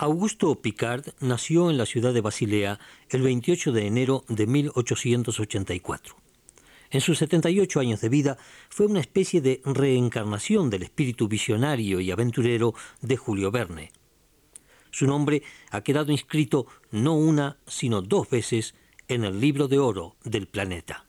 Augusto Piccard nació en la ciudad de Basilea el 28 de enero de 1884. En sus 78 años de vida fue una especie de reencarnación del espíritu visionario y aventurero de Julio Verne. Su nombre ha quedado inscrito no una, sino 2 veces en el libro de oro del planeta.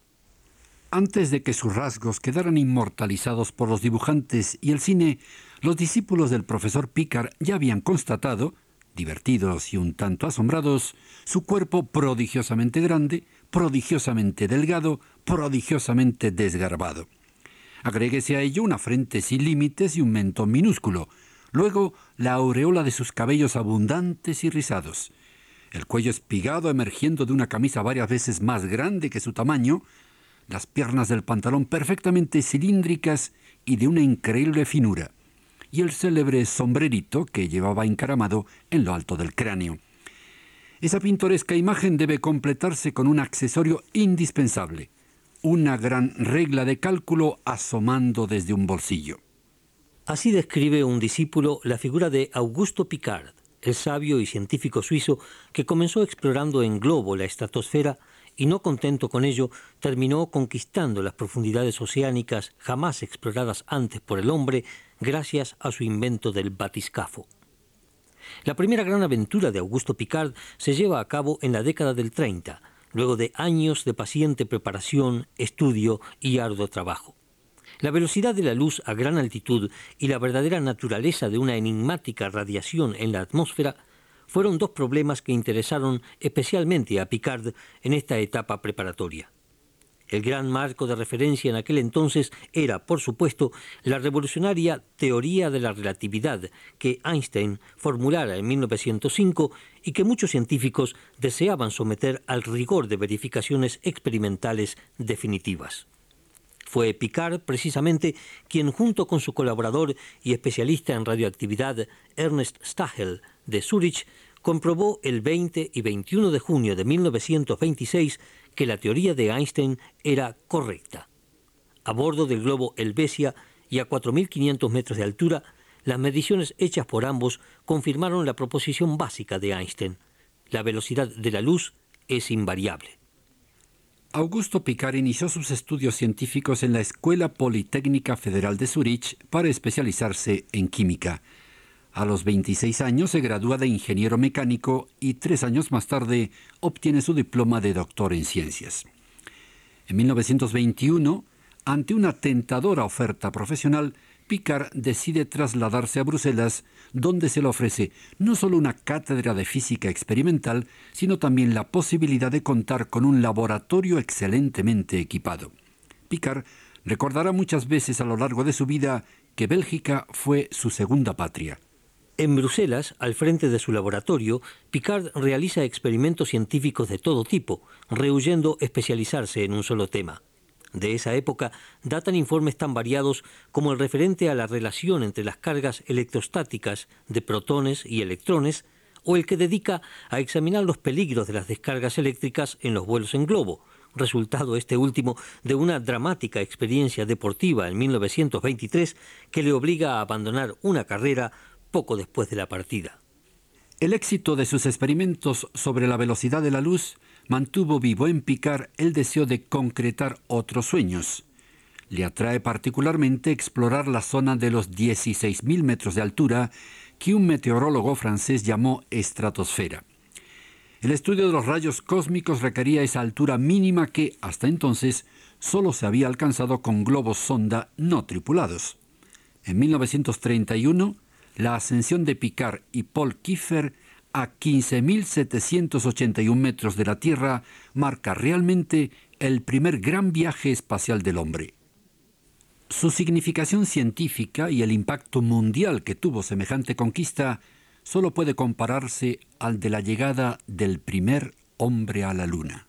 Antes de que sus rasgos quedaran inmortalizados por los dibujantes y el cine, los discípulos del profesor Piccard ya habían constatado, divertidos y un tanto asombrados, su cuerpo prodigiosamente grande, prodigiosamente delgado, prodigiosamente desgarbado. Agréguese a ello una frente sin límites y un mentón minúsculo, luego la aureola de sus cabellos abundantes y rizados, el cuello espigado emergiendo de una camisa varias veces más grande que su tamaño, las piernas del pantalón perfectamente cilíndricas y de una increíble finura, y el célebre sombrerito que llevaba encaramado en lo alto del cráneo. Esa pintoresca imagen debe completarse con un accesorio indispensable, una gran regla de cálculo asomando desde un bolsillo. Así describe un discípulo la figura de Augusto Piccard, el sabio y científico suizo que comenzó explorando en globo la estratosfera y, no contento con ello, terminó conquistando las profundidades oceánicas jamás exploradas antes por el hombre gracias a su invento del batiscafo. La primera gran aventura de Augusto Piccard se lleva a cabo en la década del 30, luego de años de paciente preparación, estudio y arduo trabajo. La velocidad de la luz a gran altitud y la verdadera naturaleza de una enigmática radiación en la atmósfera fueron 2 problemas que interesaron especialmente a Piccard en esta etapa preparatoria. El gran marco de referencia en aquel entonces era, por supuesto, la revolucionaria teoría de la relatividad que Einstein formulara en 1905 y que muchos científicos deseaban someter al rigor de verificaciones experimentales definitivas. Fue Piccard, precisamente, quien, junto con su colaborador y especialista en radioactividad, Ernst Stachel, de Zúrich, comprobó el 20 y 21 de junio de 1926 que la teoría de Einstein era correcta. A bordo del globo Helvetia y a 4.500 metros de altura, las mediciones hechas por ambos confirmaron la proposición básica de Einstein: la velocidad de la luz es invariable. Augusto Piccard inició sus estudios científicos en la Escuela Politécnica Federal de Zúrich para especializarse en química. A los 26 años se gradúa de ingeniero mecánico y 3 años más tarde obtiene su diploma de doctor en ciencias. En 1921, ante una tentadora oferta profesional, Piccard decide trasladarse a Bruselas, donde se le ofrece no solo una cátedra de física experimental, sino también la posibilidad de contar con un laboratorio excelentemente equipado. Piccard recordará muchas veces a lo largo de su vida que Bélgica fue su segunda patria. En Bruselas, al frente de su laboratorio, Piccard realiza experimentos científicos de todo tipo, rehuyendo especializarse en un solo tema. De esa época datan informes tan variados como el referente a la relación entre las cargas electrostáticas de protones y electrones, o el que dedica a examinar los peligros de las descargas eléctricas en los vuelos en globo, resultado este último de una dramática experiencia deportiva en 1923 que le obliga a abandonar una carrera poco después de la partida. El éxito de sus experimentos sobre la velocidad de la luz mantuvo vivo en Piccard el deseo de concretar otros sueños. Le atrae particularmente explorar la zona de los 16.000 metros de altura que un meteorólogo francés llamó estratosfera. El estudio de los rayos cósmicos requería esa altura mínima que, hasta entonces, solo se había alcanzado con globos sonda no tripulados. En 1931, la ascensión de Piccard y Paul Kiefer a 15.781 metros de la Tierra marca realmente el primer gran viaje espacial del hombre. Su significación científica y el impacto mundial que tuvo semejante conquista solo puede compararse al de la llegada del primer hombre a la Luna.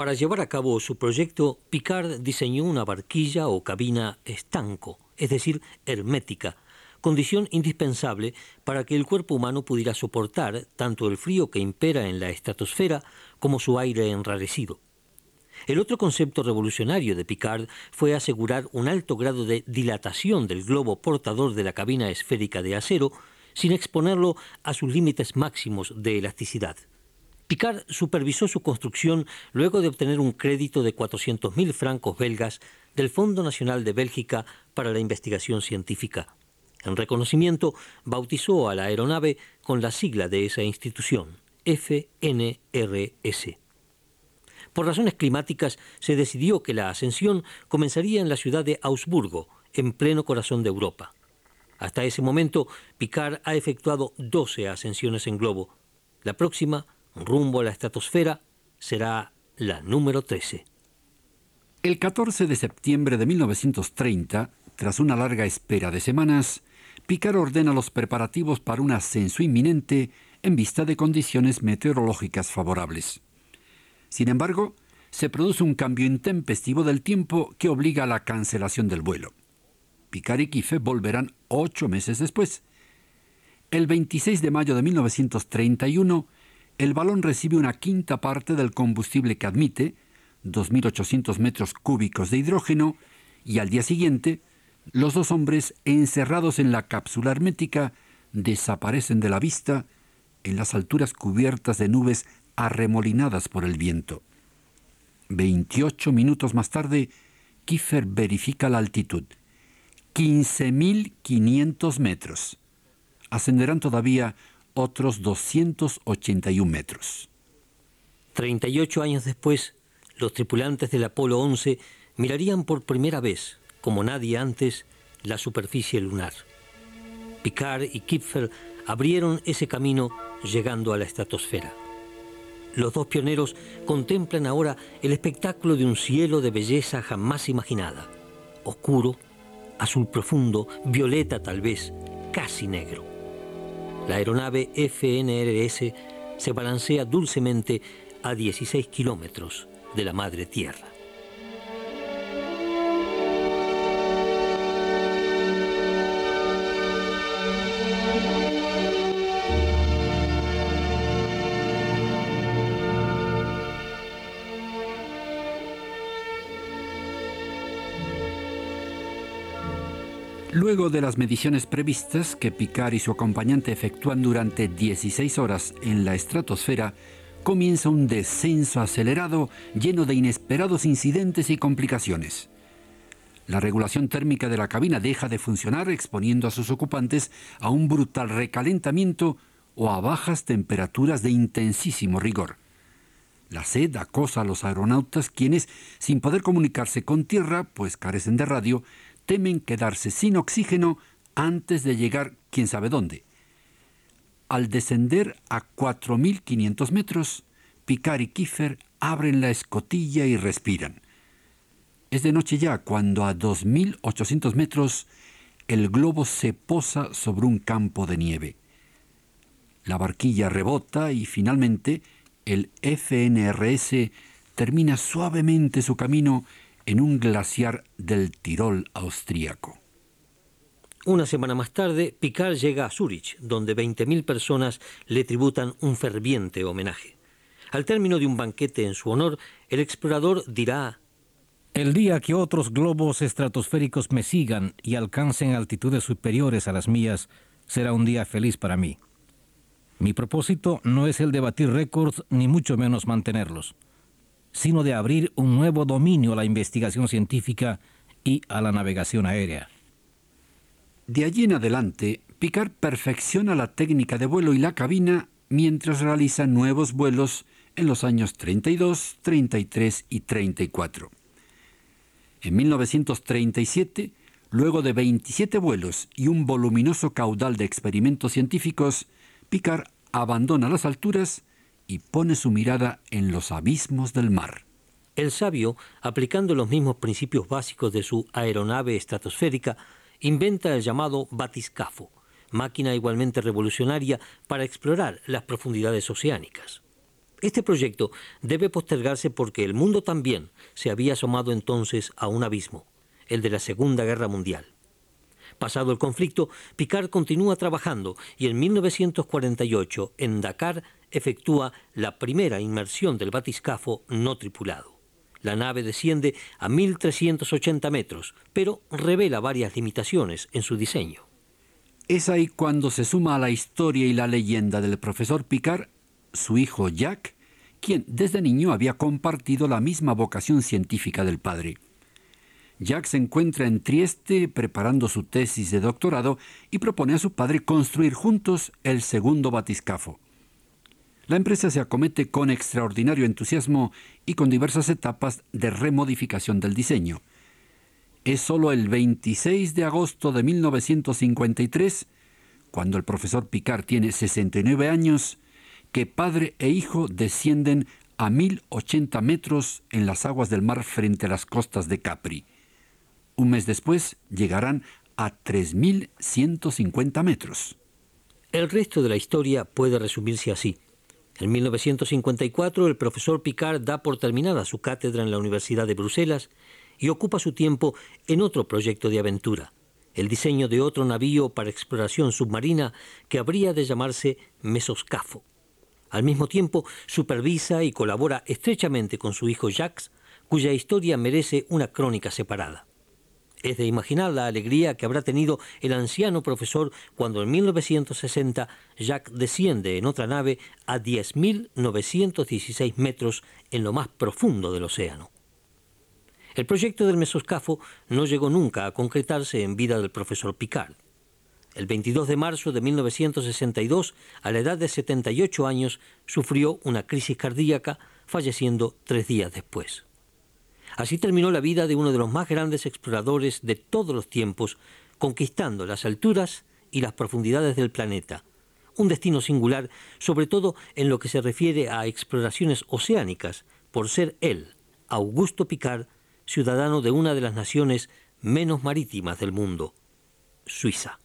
Para llevar a cabo su proyecto, Picard diseñó una barquilla o cabina estanco, es decir, hermética, condición indispensable para que el cuerpo humano pudiera soportar tanto el frío que impera en la estratosfera como su aire enrarecido. El otro concepto revolucionario de Picard fue asegurar un alto grado de dilatación del globo portador de la cabina esférica de acero sin exponerlo a sus límites máximos de elasticidad. Picard supervisó su construcción luego de obtener un crédito de 400.000 francos belgas del Fondo Nacional de Bélgica para la Investigación Científica. En reconocimiento, bautizó a la aeronave con la sigla de esa institución, FNRS. Por razones climáticas, se decidió que la ascensión comenzaría en la ciudad de Augsburgo, en pleno corazón de Europa. Hasta ese momento, Picard ha efectuado 12 ascensiones en globo. La próxima, rumbo a la estratosfera, será la número 13. El 14 de septiembre de 1930, tras una larga espera de semanas, Picard ordena los preparativos para un ascenso inminente en vista de condiciones meteorológicas favorables. Sin embargo, se produce un cambio intempestivo del tiempo que obliga a la cancelación del vuelo. Picard y Kiefer volverán 8 meses después. El 26 de mayo de 1931, el balón recibe una quinta parte del combustible que admite, 2.800 metros cúbicos de hidrógeno, y al día siguiente, los dos hombres, encerrados en la cápsula hermética, desaparecen de la vista en las alturas cubiertas de nubes arremolinadas por el viento. 28 minutos más tarde, Kiefer verifica la altitud. 15.500 metros. Ascenderán todavía otros 281 metros. 38 años después, los tripulantes del Apolo 11 mirarían por primera vez, como nadie antes, la superficie lunar. Picard y Kiefer abrieron ese camino llegando a la estratosfera. Los dos pioneros contemplan ahora el espectáculo de un cielo de belleza jamás imaginada. Oscuro, azul profundo, violeta tal vez, casi negro. La aeronave FNRS se balancea dulcemente a 16 kilómetros de la madre tierra. Luego de las mediciones previstas que Picard y su acompañante efectúan durante 16 horas en la estratosfera, comienza un descenso acelerado lleno de inesperados incidentes y complicaciones. La regulación térmica de la cabina deja de funcionar, exponiendo a sus ocupantes a un brutal recalentamiento o a bajas temperaturas de intensísimo rigor. La sed acosa a los aeronautas, quienes, sin poder comunicarse con tierra, pues carecen de radio, temen quedarse sin oxígeno antes de llegar quién sabe dónde. Al descender a 4.500 metros, Picard y Kiefer abren la escotilla y respiran. Es de noche ya cuando a 2.800 metros el globo se posa sobre un campo de nieve. La barquilla rebota y finalmente el FNRS termina suavemente su camino en un glaciar del Tirol austríaco. Una semana más tarde, Picard llega a Zúrich, donde 20.000 personas le tributan un ferviente homenaje. Al término de un banquete en su honor, el explorador dirá: «El día que otros globos estratosféricos me sigan y alcancen altitudes superiores a las mías, será un día feliz para mí. Mi propósito no es el de batir récords, ni mucho menos mantenerlos, sino de abrir un nuevo dominio a la investigación científica y a la navegación aérea». De allí en adelante, Picard perfecciona la técnica de vuelo y la cabina mientras realiza nuevos vuelos en los años 32, 33 y 34. En 1937, luego de 27 vuelos y un voluminoso caudal de experimentos científicos, Picard abandona las alturas y pone su mirada en los abismos del mar. El sabio, aplicando los mismos principios básicos de su aeronave estratosférica, inventa el llamado batiscafo, máquina igualmente revolucionaria para explorar las profundidades oceánicas. Este proyecto debe postergarse porque el mundo también se había asomado entonces a un abismo, el de la Segunda Guerra Mundial. Pasado el conflicto, Picard continúa trabajando y en 1948, en Dakar, efectúa la primera inmersión del batiscafo no tripulado. La nave desciende a 1.380 metros, pero revela varias limitaciones en su diseño. Es ahí cuando se suma a la historia y la leyenda del profesor Picard su hijo Jack, quien desde niño había compartido la misma vocación científica del padre. Jack se encuentra en Trieste preparando su tesis de doctorado y propone a su padre construir juntos el segundo batiscafo. La empresa se acomete con extraordinario entusiasmo y con diversas etapas de remodificación del diseño. Es solo el 26 de agosto de 1953, cuando el profesor Picard tiene 69 años, que padre e hijo descienden a 1.080 metros en las aguas del mar frente a las costas de Capri. Un mes después llegarán a 3.150 metros. El resto de la historia puede resumirse así. En 1954, el profesor Picard da por terminada su cátedra en la Universidad de Bruselas y ocupa su tiempo en otro proyecto de aventura, el diseño de otro navío para exploración submarina que habría de llamarse Mesoscafo. Al mismo tiempo, supervisa y colabora estrechamente con su hijo Jacques, cuya historia merece una crónica separada. Es de imaginar la alegría que habrá tenido el anciano profesor cuando en 1960 Jacques desciende en otra nave a 10.916 metros en lo más profundo del océano. El proyecto del mesoscafo no llegó nunca a concretarse en vida del profesor Picard. El 22 de marzo de 1962, a la edad de 78 años, sufrió una crisis cardíaca, falleciendo 3 días después. Así terminó la vida de uno de los más grandes exploradores de todos los tiempos, conquistando las alturas y las profundidades del planeta. Un destino singular, sobre todo en lo que se refiere a exploraciones oceánicas, por ser él, Augusto Picard, ciudadano de una de las naciones menos marítimas del mundo, Suiza.